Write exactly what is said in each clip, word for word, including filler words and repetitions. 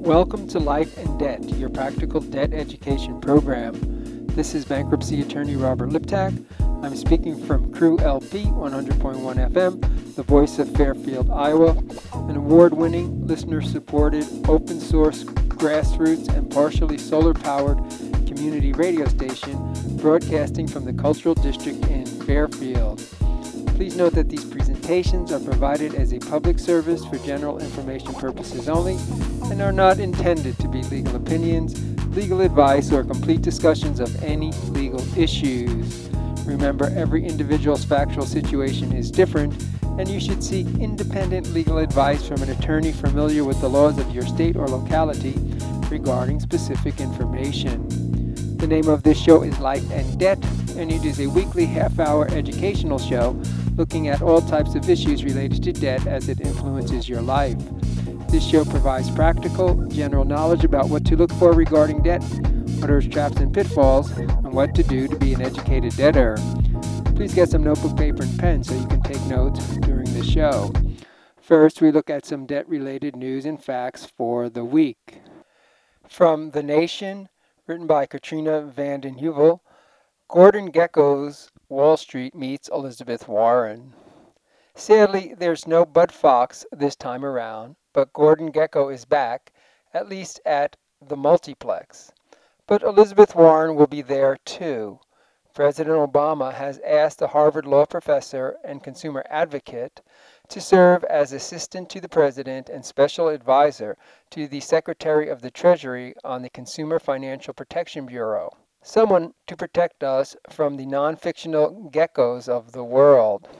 Welcome to Life and Debt, your practical debt education program. This is bankruptcy attorney Robert Liptak. I'm speaking from Crew L P one hundred point one F M, the voice of Fairfield, Iowa, an award-winning, listener-supported, open-source, grassroots, and partially solar-powered community radio station broadcasting from the Cultural District in Fairfield. Please note that these presentations are provided as a public service for general information purposes only and are not intended to be legal opinions, legal advice, or complete discussions of any legal issues. Remember, every individual's factual situation is different, and you should seek independent legal advice from an attorney familiar with the laws of your state or locality regarding specific information. The name of this show is Life and Debt, and it is a weekly half-hour educational show looking at all types of issues related to debt as it influences your life. This show provides practical, general knowledge about what to look for regarding debt, what are its traps and pitfalls, and what to do to be an educated debtor. Please get some notebook, paper, and pen so you can take notes during the show. First, we look at some debt-related news and facts for the week. From The Nation, written by Katrina Vanden Heuvel, Gordon Gekko's Wall Street meets Elizabeth Warren. Sadly, there's no Bud Fox this time around, but Gordon Gekko is back, at least at the multiplex. But Elizabeth Warren will be there too. President Obama has asked the Harvard Law professor and consumer advocate to serve as assistant to the president and special advisor to the Secretary of the Treasury on the Consumer Financial Protection Bureau. Someone to protect us from the non-fictional geckos of the world.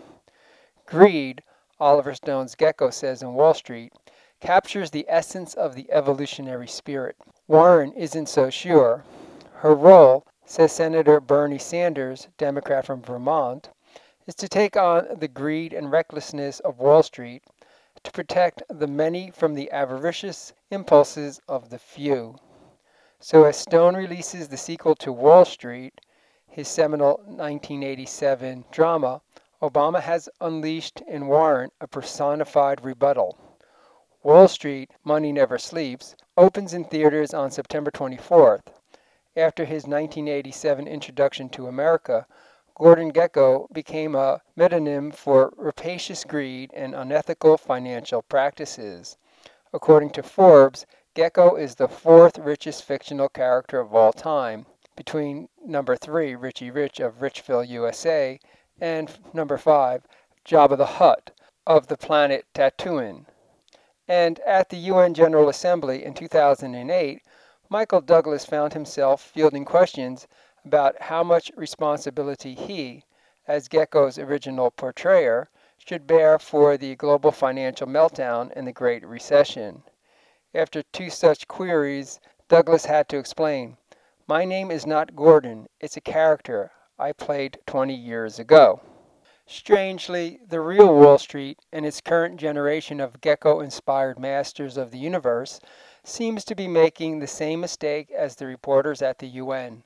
Greed, Oliver Stone's Gekko says in Wall Street, captures the essence of the evolutionary spirit. Warren isn't so sure. Her role, says Senator Bernie Sanders, Democrat from Vermont, is to take on the greed and recklessness of Wall Street to protect the many from the avaricious impulses of the few. So as Stone releases the sequel to Wall Street, his seminal nineteen eighty-seven drama, Obama has unleashed in Warren a personified rebuttal. Wall Street, Money Never Sleeps, opens in theaters on September twenty-fourth. After his nineteen eighty-seven introduction to America, Gordon Gekko became a metonym for rapacious greed and unethical financial practices. According to Forbes, Gekko is the fourth richest fictional character of all time, between number three, Richie Rich of Richville, U S A, and number five, Jabba the Hutt of the planet Tatooine. And at the U N General Assembly in two thousand eight, Michael Douglas found himself fielding questions about how much responsibility he, as Gekko's original portrayer, should bear for the global financial meltdown and the Great Recession. After two such queries, Douglas had to explain, "My name is not Gordon, it's a character I played twenty years ago." Strangely, the real Wall Street and its current generation of Gekko-inspired masters of the universe seems to be making the same mistake as the reporters at the U N.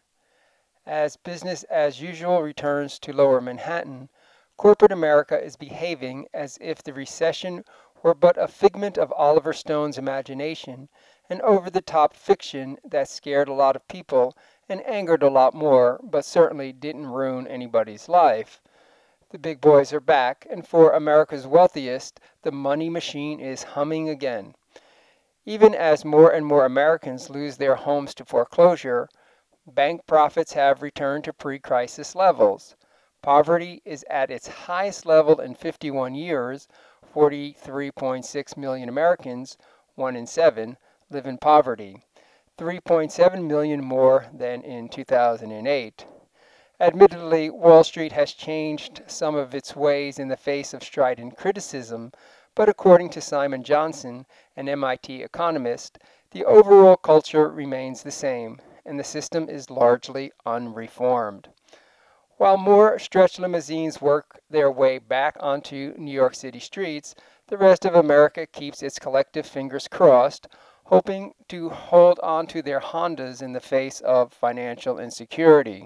As business as usual returns to Lower Manhattan, corporate America is behaving as if the recession were but a figment of Oliver Stone's imagination, an over-the-top fiction that scared a lot of people and angered a lot more, but certainly didn't ruin anybody's life. The big boys are back, and for America's wealthiest, the money machine is humming again. Even as more and more Americans lose their homes to foreclosure, bank profits have returned to pre-crisis levels. Poverty is at its highest level in fifty-one years. forty-three point six million Americans, one in seven, live in poverty, three point seven million more than in two thousand eight. Admittedly, Wall Street has changed some of its ways in the face of strident criticism, but according to Simon Johnson, an M I T economist, the overall culture remains the same, and the system is largely unreformed. While more stretch limousines work their way back onto New York City streets, the rest of America keeps its collective fingers crossed, hoping to hold on to their Hondas in the face of financial insecurity.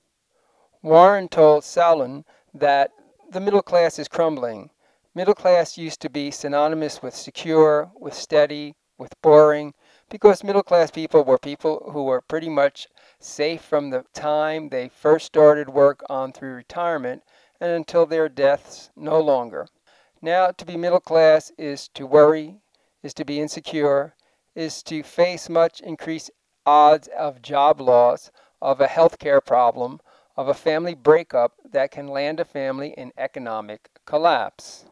Warren told Salon that the middle class is crumbling. Middle class used to be synonymous with secure, with steady, with boring, because middle-class people were people who were pretty much safe from the time they first started work on through retirement and until their deaths no longer. Now, to be middle class is to worry, is to be insecure, is to face much increased odds of job loss, of a healthcare problem, of a family breakup that can land a family in economic collapse.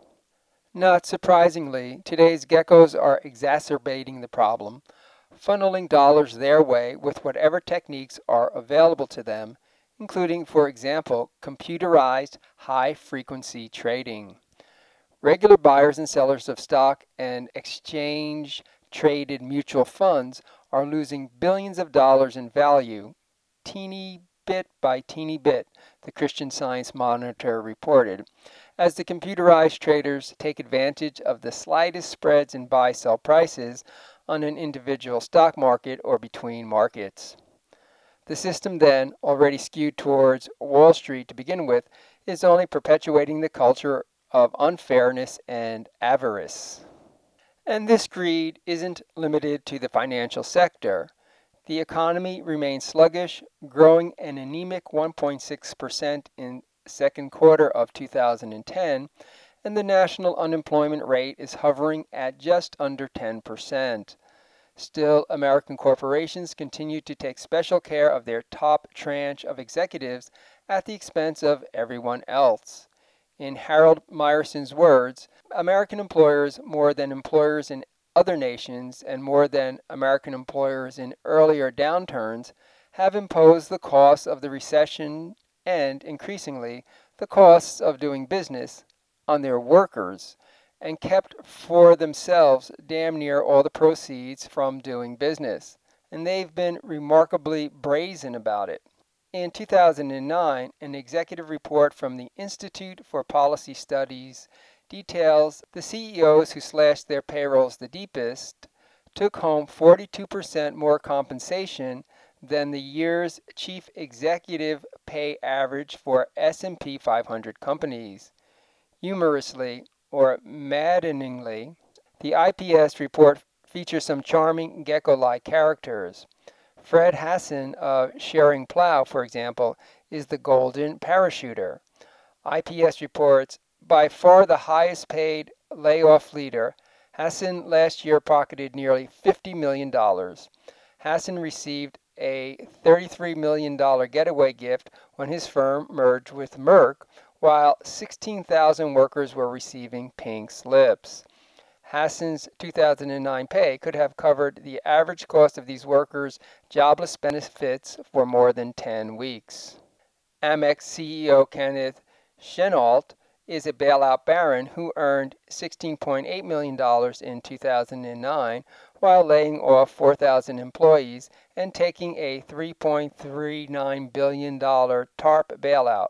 Not surprisingly, today's geckos are exacerbating the problem, funneling dollars their way with whatever techniques are available to them, including, for example, computerized high-frequency trading. Regular buyers and sellers of stock and exchange-traded mutual funds are losing billions of dollars in value, teeny bit by teeny bit, the Christian Science Monitor reported, as the computerized traders take advantage of the slightest spreads in buy-sell prices on an individual stock market or between markets. The system then, already skewed towards Wall Street to begin with, is only perpetuating the culture of unfairness and avarice. And this greed isn't limited to the financial sector. The economy remains sluggish, growing an anemic one point six percent in second quarter of two thousand ten, and the national unemployment rate is hovering at just under ten percent. Still, American corporations continue to take special care of their top tranche of executives at the expense of everyone else. In Harold Meyerson's words, American employers, more than employers in other nations and more than American employers in earlier downturns, have imposed the costs of the recession and, increasingly, the costs of doing business on their workers, and kept for themselves damn near all the proceeds from doing business. And they've been remarkably brazen about it. In two thousand nine, an executive report from the Institute for Policy Studies details the C E Os who slashed their payrolls the deepest took home forty-two percent more compensation than the year's chief executive pay average for S and P five hundred companies. Humorously, or maddeningly, the I P S report features some charming gecko-like characters. Fred Hassan of Schering Plough, for example, is the golden parachuter. I P S reports, by far the highest paid layoff leader, Hassan last year pocketed nearly fifty million dollars. Hassan received a thirty-three million dollars getaway gift when his firm merged with Merck, while sixteen thousand workers were receiving pink slips. Hassan's two thousand nine pay could have covered the average cost of these workers' jobless benefits for more than ten weeks. Amex C E O Kenneth Chenault is a bailout baron who earned sixteen point eight million dollars in two thousand nine while laying off four thousand employees and taking a three point three nine billion dollars TARP bailout.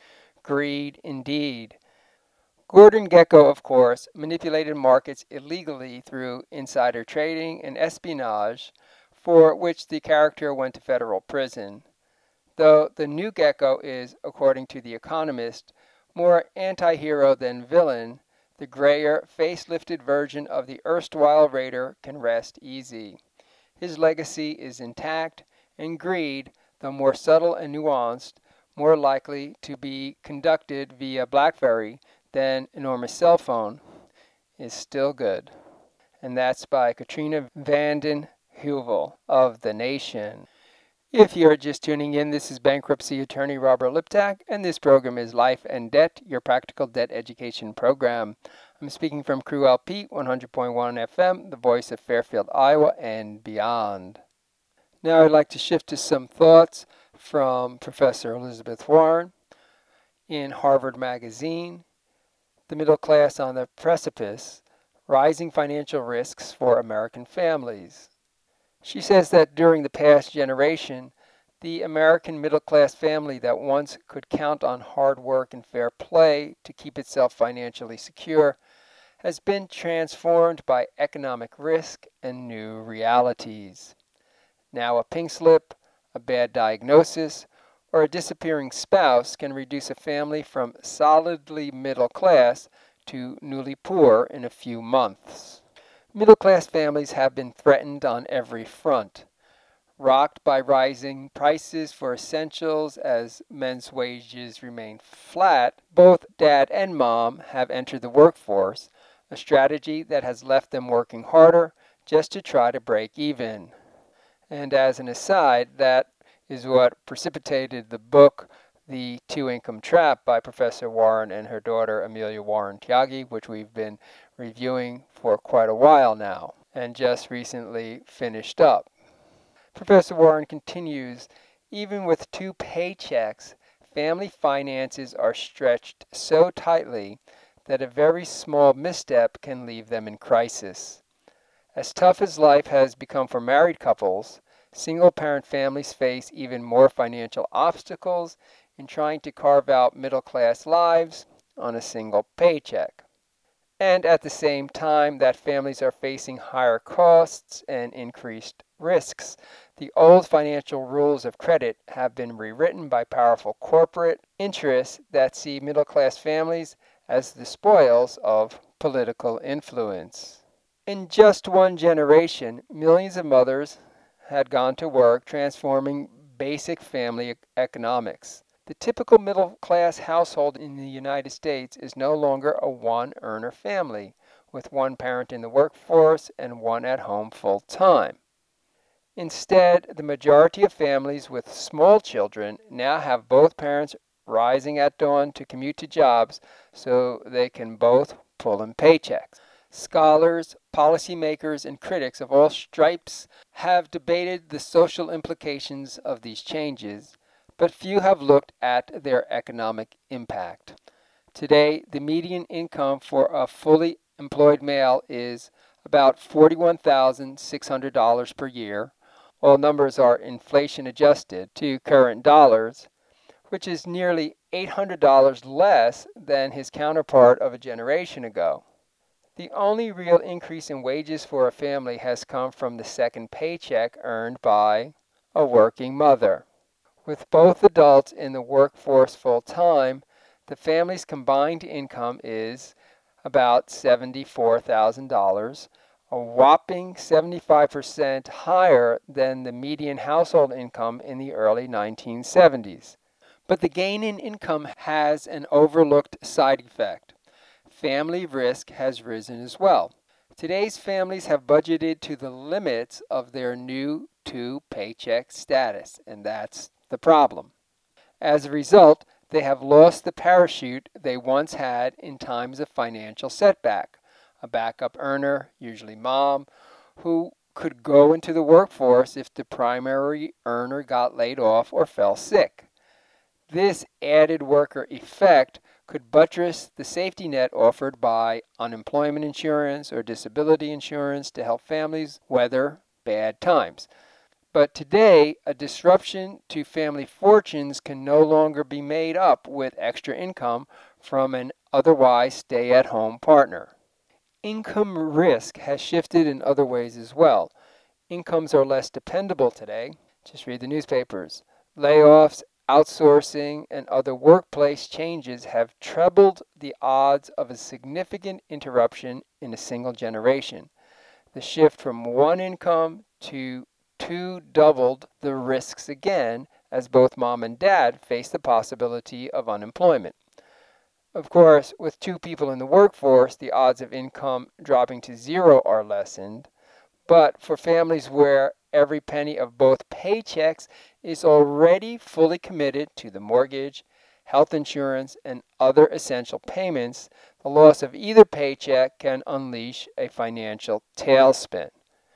Greed indeed. Gordon Gekko, of course, manipulated markets illegally through insider trading and espionage, for which the character went to federal prison. Though the new Gekko is, according to The Economist, more anti-hero than villain, the grayer, face-lifted version of the erstwhile raider can rest easy. His legacy is intact, and greed, though more subtle and nuanced, more likely to be conducted via BlackBerry than enormous cell phone, is still good. And that's by Katrina Vanden Heuvel of The Nation. If you're just tuning in, this is bankruptcy attorney Robert Liptak, and this program is Life and Debt, your practical debt education program. I'm speaking from Crew L P one hundred point one F M, the voice of Fairfield, Iowa, and beyond. Now I'd like to shift to some thoughts from Professor Elizabeth Warren in Harvard Magazine, The Middle Class on the Precipice, Rising Financial Risks for American Families. She says that during the past generation, the American middle-class family that once could count on hard work and fair play to keep itself financially secure has been transformed by economic risk and new realities. Now a pink slip, a bad diagnosis, or a disappearing spouse can reduce a family from solidly middle class to newly poor in a few months. Middle-class families have been threatened on every front. Rocked by rising prices for essentials as men's wages remain flat, both dad and mom have entered the workforce, a strategy that has left them working harder just to try to break even. And as an aside, that is what precipitated the book The Two-Income Trap by Professor Warren and her daughter Amelia Warren Tyagi, which we've been reviewing for quite a while now and just recently finished up. Professor Warren continues, even with two paychecks, family finances are stretched so tightly that a very small misstep can leave them in crisis. As tough as life has become for married couples, single-parent families face even more financial obstacles in trying to carve out middle-class lives on a single paycheck. And at the same time that families are facing higher costs and increased risks, the old financial rules of credit have been rewritten by powerful corporate interests that see middle-class families as the spoils of political influence. In just one generation, millions of mothers had gone to work transforming basic family economics. The typical middle-class household in the United States is no longer a one-earner family, with one parent in the workforce and one at home full-time. Instead, the majority of families with small children now have both parents rising at dawn to commute to jobs so they can both pull in paychecks. Scholars, policymakers, and critics of all stripes have debated the social implications of these changes, but few have looked at their economic impact. Today, the median income for a fully employed male is about forty-one thousand six hundred dollars per year. All numbers are inflation adjusted to current dollars, which is nearly eight hundred dollars less than his counterpart of a generation ago. The only real increase in wages for a family has come from the second paycheck earned by a working mother. With both adults in the workforce full-time, the family's combined income is about seventy-four thousand dollars, a whopping seventy-five percent higher than the median household income in the early nineteen seventies. But the gain in income has an overlooked side effect. Family risk has risen as well. Today's families have budgeted to the limits of their new two-paycheck status, and that's the problem. As a result, they have lost the parachute they once had in times of financial setback. A backup earner, usually mom, who could go into the workforce if the primary earner got laid off or fell sick. This added worker effect could buttress the safety net offered by unemployment insurance or disability insurance to help families weather bad times. But today, a disruption to family fortunes can no longer be made up with extra income from an otherwise stay-at-home partner. Income risk has shifted in other ways as well. Incomes are less dependable today. Just read the newspapers. Layoffs, outsourcing, and other workplace changes have trebled the odds of a significant interruption in a single generation. The shift from one income to two doubled the risks again, as both mom and dad face the possibility of unemployment. Of course, with two people in the workforce, the odds of income dropping to zero are lessened. But for families where every penny of both paychecks is already fully committed to the mortgage, health insurance, and other essential payments, the loss of either paycheck can unleash a financial tailspin.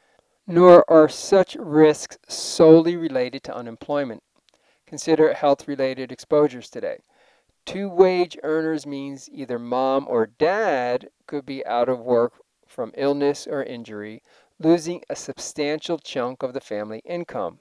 Nor are such risks solely related to unemployment. Consider health-related exposures today. Two wage earners means either mom or dad could be out of work from illness or injury, losing a substantial chunk of the family income.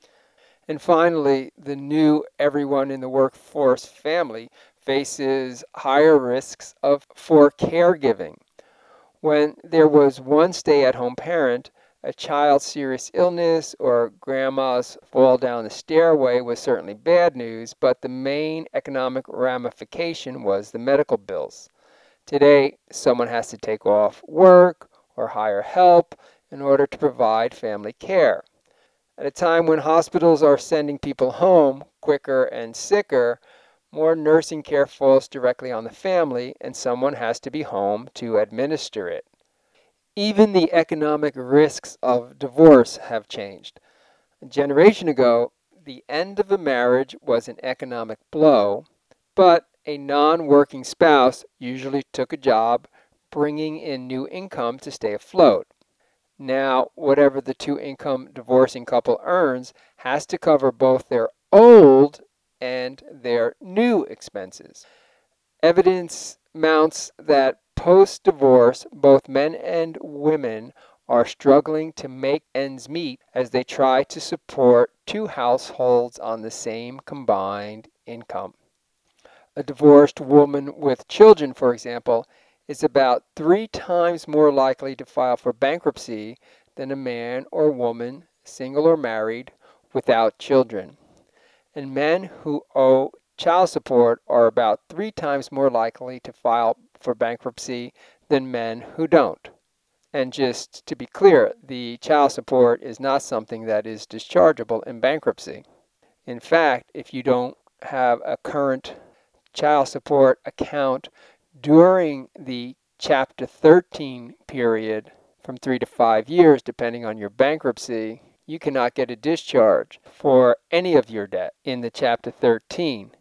And finally, the new everyone in the workforce family faces higher risks of for caregiving. When there was one stay-at-home parent, a child's serious illness or grandma's fall down the stairway was certainly bad news, but the main economic ramification was the medical bills. Today, someone has to take off work or hire help in order to provide family care. At a time when hospitals are sending people home quicker and sicker, more nursing care falls directly on the family, and someone has to be home to administer it. Even the economic risks of divorce have changed. A generation ago, the end of a marriage was an economic blow, but a non-working spouse usually took a job bringing in new income to stay afloat. Now, whatever the two-income divorcing couple earns has to cover both their old and their new expenses. Evidence mounts that post-divorce, both men and women are struggling to make ends meet as they try to support two households on the same combined income. A divorced woman with children, for example, is about three times more likely to file for bankruptcy than a man or woman, single or married, without children. And men who owe child support are about three times more likely to file for bankruptcy than men who don't. And just to be clear, the child support is not something that is dischargeable in bankruptcy. In fact, if you don't have a current child support account during the Chapter thirteen period, from three to five years, depending on your bankruptcy, you cannot get a discharge for any of your debt in the Chapter thirteen.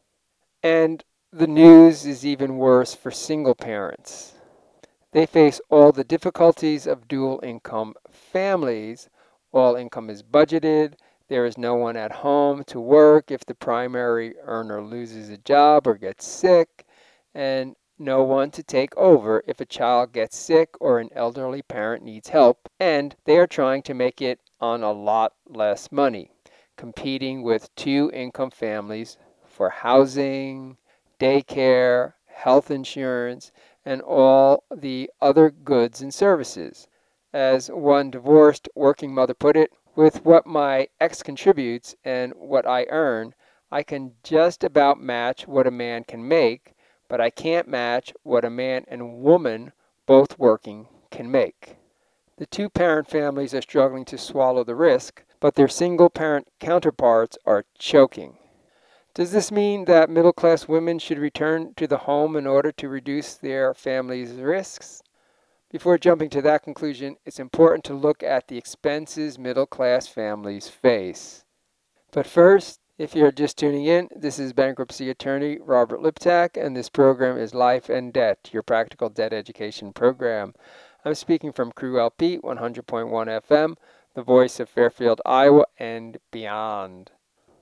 And the news is even worse for single parents. They face all the difficulties of dual income families. All income is budgeted. There is no one at home to work if the primary earner loses a job or gets sick, and no one to take over if a child gets sick or an elderly parent needs help, and they are trying to make it on a lot less money, competing with two-income families for housing, daycare, health insurance, and all the other goods and services. As one divorced working mother put it, with what my ex contributes and what I earn, I can just about match what a man can make, but I can't match what a man and woman, both working, can make. The two-parent families are struggling to swallow the risk, but their single-parent counterparts are choking. Does this mean that middle-class women should return to the home in order to reduce their family's risks? Before jumping to that conclusion, it's important to look at the expenses middle-class families face. But first, if you're just tuning in, this is bankruptcy attorney Robert Liptak, and this program is Life and Debt, your practical debt education program. I'm speaking from Crew L P one hundred point one F M, the voice of Fairfield, Iowa, and beyond.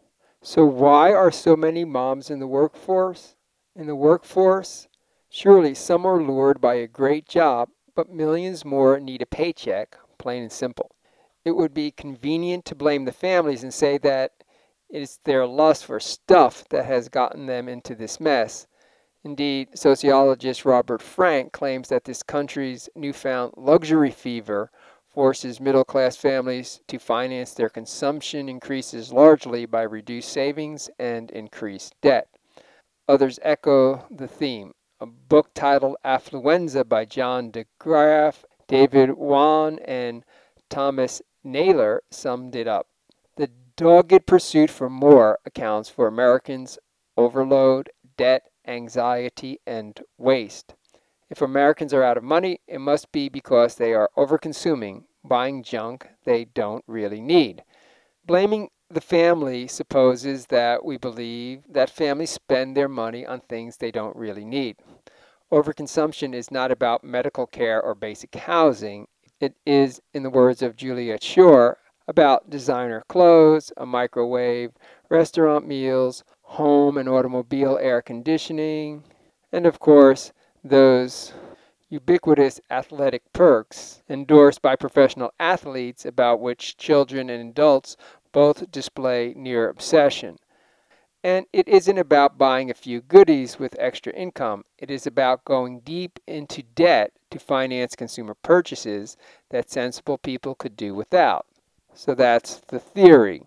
So why are so many moms in the workforce? In the workforce, surely some are lured by a great job, but millions more need a paycheck, plain and simple. It would be convenient to blame the families and say that it is their lust for stuff that has gotten them into this mess. Indeed, sociologist Robert Frank claims that this country's newfound luxury fever forces middle-class families to finance their consumption increases largely by reduced savings and increased debt. Others echo the theme. A book titled Affluenza by John DeGraff, David Wan, and Thomas Naylor summed it up. The dogged pursuit for more accounts for Americans' overload, debt, anxiety, and waste. If Americans are out of money, it must be because they are overconsuming, buying junk they don't really need. Blaming the family supposes that we believe that families spend their money on things they don't really need. Overconsumption is not about medical care or basic housing. It is, in the words of Juliet Schor, about designer clothes, a microwave, restaurant meals, home and automobile air conditioning, and of course, those ubiquitous athletic perks endorsed by professional athletes about which children and adults both display near obsession. And it isn't about buying a few goodies with extra income. It is about going deep into debt to finance consumer purchases that sensible people could do without. So that's the theory.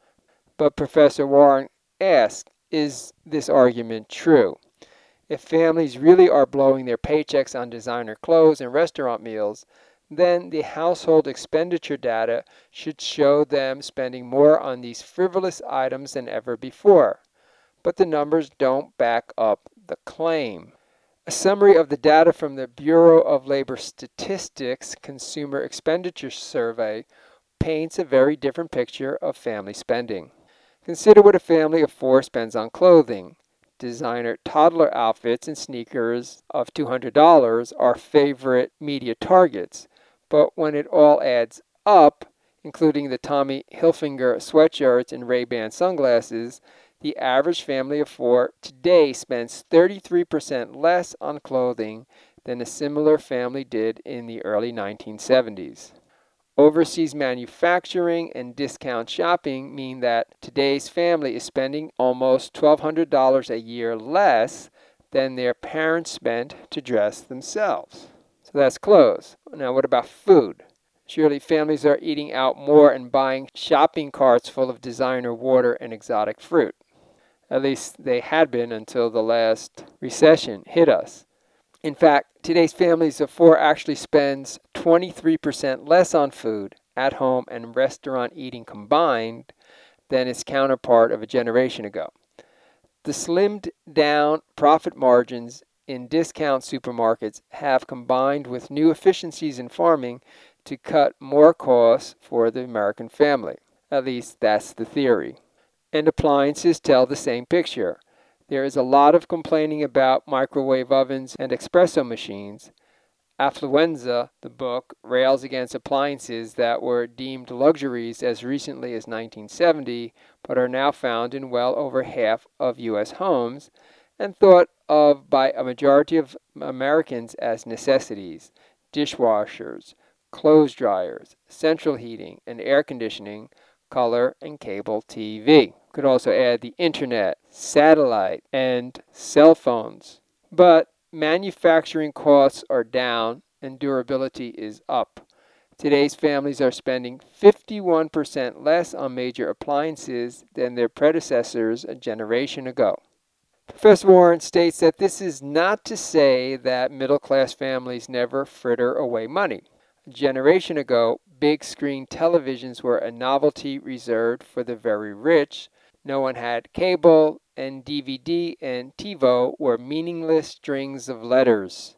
But Professor Warren asks, is this argument true? If families really are blowing their paychecks on designer clothes and restaurant meals, then the household expenditure data should show them spending more on these frivolous items than ever before. But the numbers don't back up the claim. A summary of the data from the Bureau of Labor Statistics Consumer Expenditure Survey paints a very different picture of family spending. Consider what a family of four spends on clothing. Designer toddler outfits and sneakers of two hundred dollars are favorite media targets. But when it all adds up, including the Tommy Hilfiger sweatshirts and Ray-Ban sunglasses, the average family of four today spends thirty-three percent less on clothing than a similar family did in the early nineteen seventies. Overseas manufacturing and discount shopping mean that today's family is spending almost twelve hundred dollars a year less than their parents spent to dress themselves. So that's clothes. Now what about food? Surely families are eating out more and buying shopping carts full of designer water and exotic fruit. At least they had been until the last recession hit us. In fact, today's families of four actually spends twenty-three percent less on food, at home, and restaurant eating combined than its counterpart of a generation ago. The slimmed down profit margins in discount supermarkets have combined with new efficiencies in farming to cut more costs for the American family. At least that's the theory. And appliances tell the same picture. There is a lot of complaining about microwave ovens and espresso machines. Affluenza, the book, rails against appliances that were deemed luxuries as recently as nineteen seventy, but are now found in well over half of U S homes and thought of by a majority of Americans as necessities. Dishwashers, clothes dryers, central heating and air conditioning, color and cable T V. Could also add the internet, satellite, and cell phones. But manufacturing costs are down and durability is up. Today's families are spending fifty-one percent less on major appliances than their predecessors a generation ago. Professor Warren states that this is not to say that middle-class families never fritter away money. A generation ago, big screen televisions were a novelty reserved for the very rich. No one had cable, and D V D and TiVo were meaningless strings of letters.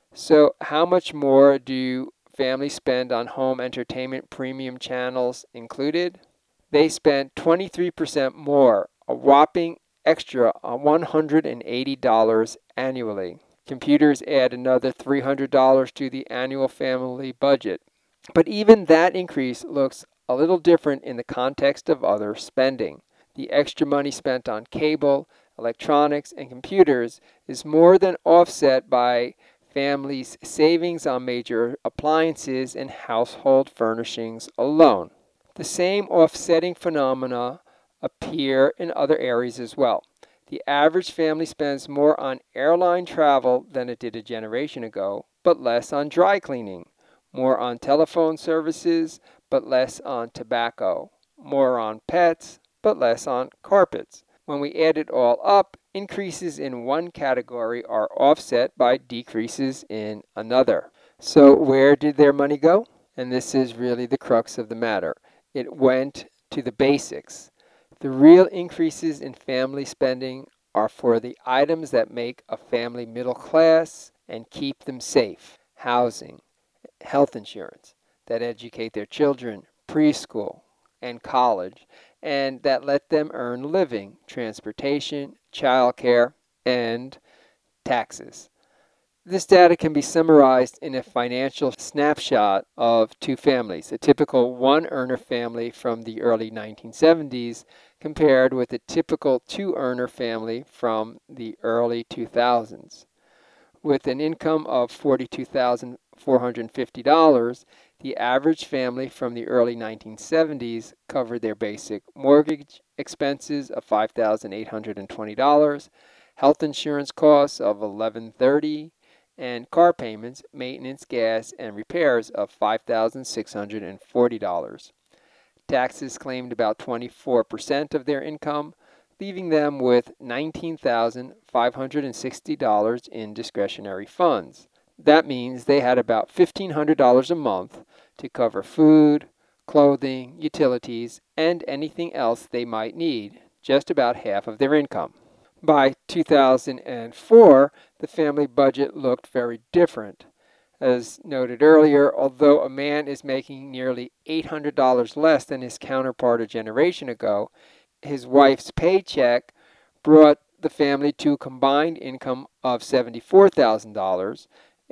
So how much more do families spend on home entertainment premium channels included? They spent twenty-three percent more, a whopping extra one hundred eighty dollars annually. Computers add another three hundred dollars to the annual family budget. But even that increase looks a little different in the context of other spending. The extra money spent on cable, electronics, and computers is more than offset by families' savings on major appliances and household furnishings alone. The same offsetting phenomena appear in other areas as well. The average family spends more on airline travel than it did a generation ago, but less on dry cleaning, more on telephone services, but less on tobacco, more on pets, but less on carpets. When we add it all up, increases in one category are offset by decreases in another. So where did their money go? And this is really the crux of the matter. It went to the basics. The real increases in family spending are for the items that make a family middle class and keep them safe. Housing, health insurance, that educate their children, preschool, and college, and that let them earn a living, transportation, childcare, and taxes. This data can be summarized in a financial snapshot of two families, a typical one-earner family from the early nineteen seventies compared with a typical two-earner family from the early two thousands. With an income of forty-two thousand four hundred fifty dollars, the average family from the early nineteen seventies covered their basic mortgage expenses of five thousand eight hundred twenty dollars, health insurance costs of eleven hundred thirty dollars, and car payments, maintenance, gas, and repairs of five thousand six hundred forty dollars. Taxes claimed about twenty-four percent of their income, leaving them with nineteen thousand five hundred sixty dollars in discretionary funds. That means they had about fifteen hundred dollars a month to cover food, clothing, utilities, and anything else they might need, just about half of their income. By two thousand four, the family budget looked very different. As noted earlier, although a man is making nearly eight hundred dollars less than his counterpart a generation ago, his wife's paycheck brought the family to a combined income of seventy-four thousand dollars,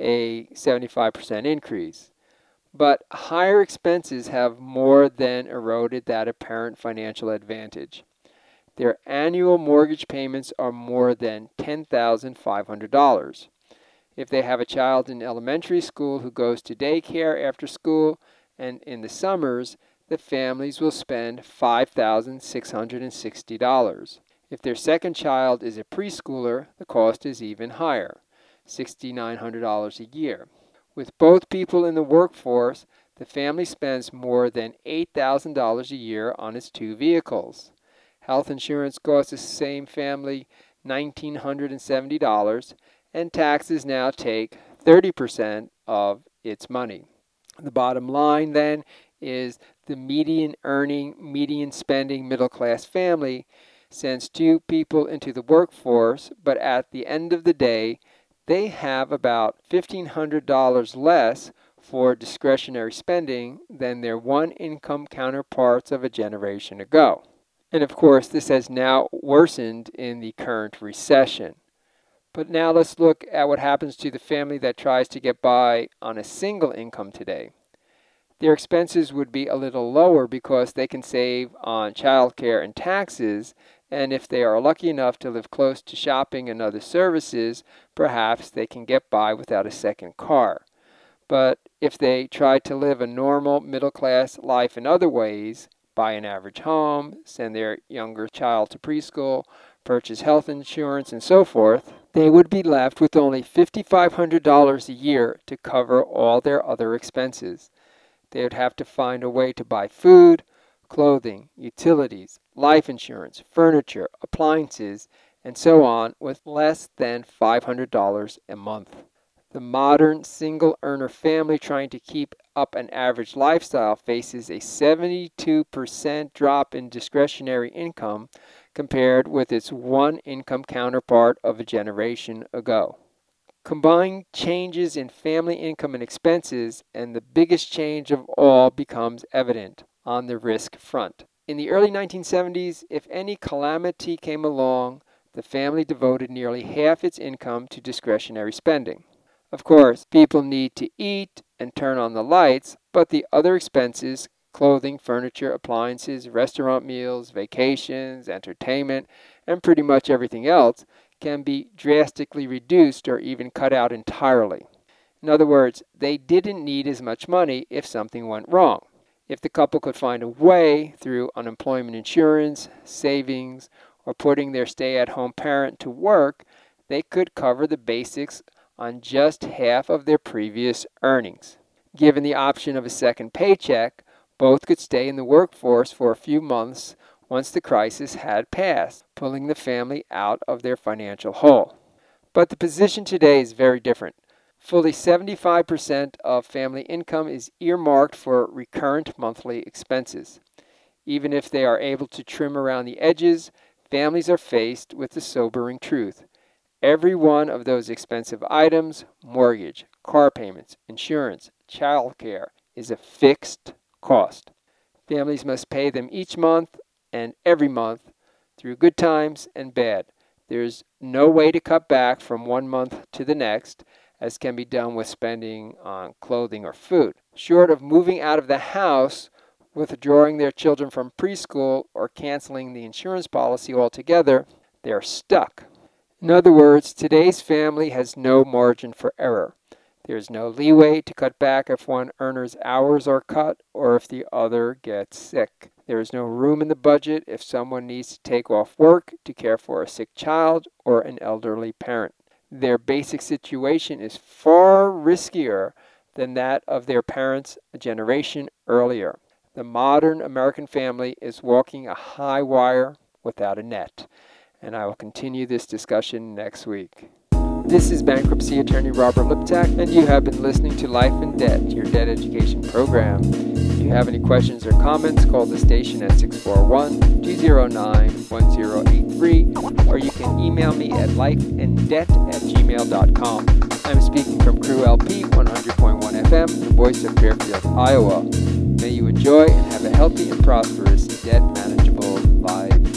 a seventy-five percent increase. But higher expenses have more than eroded that apparent financial advantage. Their annual mortgage payments are more than ten thousand five hundred dollars. If they have a child in elementary school who goes to daycare after school and in the summers, the families will spend five thousand six hundred sixty dollars. If their second child is a preschooler, the cost is even higher, six thousand nine hundred dollars a year. With both people in the workforce, the family spends more than eight thousand dollars a year on its two vehicles. Health insurance costs the same family one thousand nine hundred seventy dollars, and taxes now take thirty percent of its money. The bottom line, then, is the median earning, median spending middle-class family sends two people into the workforce, but at the end of the day, they have about fifteen hundred dollars less for discretionary spending than their one-income counterparts of a generation ago. And of course, this has now worsened in the current recession. But now let's look at what happens to the family that tries to get by on a single income today. Their expenses would be a little lower because they can save on childcare and taxes, and if they are lucky enough to live close to shopping and other services, perhaps they can get by without a second car. But if they try to live a normal middle-class life in other ways, buy an average home, send their younger child to preschool, purchase health insurance, and so forth, they would be left with only five thousand five hundred dollars a year to cover all their other expenses. They would have to find a way to buy food, clothing, utilities, life insurance, furniture, appliances, and so on with less than five hundred dollars a month. The modern single-earner family trying to keep up an average lifestyle faces a seventy-two percent drop in discretionary income compared with its one-income counterpart of a generation ago. Combine changes in family income and expenses, and the biggest change of all becomes evident on the risk front. In the early nineteen seventies, if any calamity came along, the family devoted nearly half its income to discretionary spending. Of course, people need to eat and turn on the lights, but the other expenses, clothing, furniture, appliances, restaurant meals, vacations, entertainment, and pretty much everything else, can be drastically reduced or even cut out entirely. In other words, they didn't need as much money if something went wrong. If the couple could find a way through unemployment insurance, savings, or putting their stay-at-home parent to work, they could cover the basics on just half of their previous earnings. Given the option of a second paycheck, both could stay in the workforce for a few months once the crisis had passed, pulling the family out of their financial hole. But the position today is very different. Fully seventy-five percent of family income is earmarked for recurrent monthly expenses. Even if they are able to trim around the edges, families are faced with the sobering truth. Every one of those expensive items, mortgage, car payments, insurance, childcare, is a fixed cost. Families must pay them each month and every month through good times and bad. There's no way to cut back from one month to the next, as can be done with spending on clothing or food. Short of moving out of the house, withdrawing their children from preschool, or canceling the insurance policy altogether, they're stuck. In other words, today's family has no margin for error. There's no leeway to cut back if one earner's hours are cut or if the other gets sick. There is no room in the budget if someone needs to take off work to care for a sick child or an elderly parent. Their basic situation is far riskier than that of their parents a generation earlier. The modern American family is walking a high wire without a net. And I will continue this discussion next week. This is bankruptcy attorney Robert Liptak, and you have been listening to Life in Debt, your debt education program. If you have any questions or comments, call the station at six four one, two zero nine, one zero eight three, or you can email me at lifeindebt at gmail dot com. I'm speaking from Crew L P one hundred point one F M, the voice of Fairfield, Iowa. May you enjoy and have a healthy and prosperous, debt manageable life.